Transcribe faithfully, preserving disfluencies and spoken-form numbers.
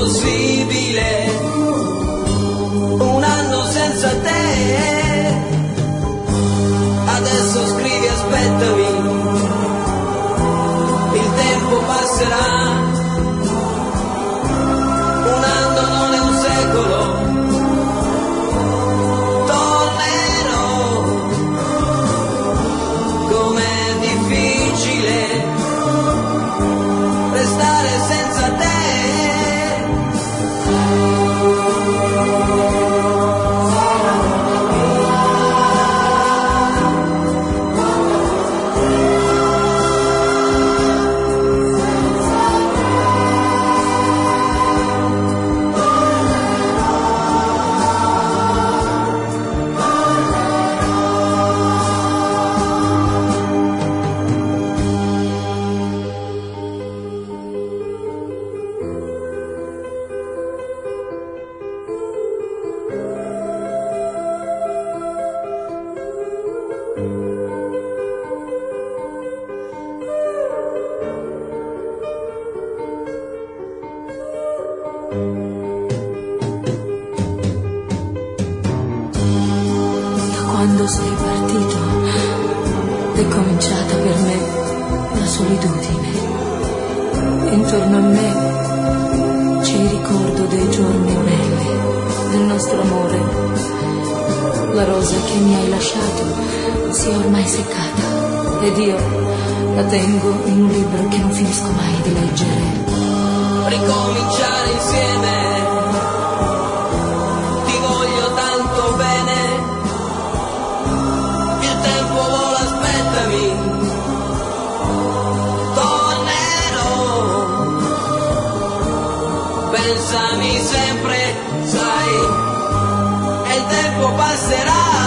impossibile, un anno senza te. Adesso scrivi aspettami, il tempo passerà, un anno non è un secolo, tornerò. Com'è difficile restare senza te. Quando sei partito è cominciata per me la solitudine. Intorno a me c'è il ricordo dei giorni belli, del nostro amore. La rosa che mi hai lasciato si è ormai seccata ed io la tengo in un libro che non finisco mai di leggere. Ricominciare insieme, ti voglio tanto bene. Pensami sempre, sai, e il tempo passerà.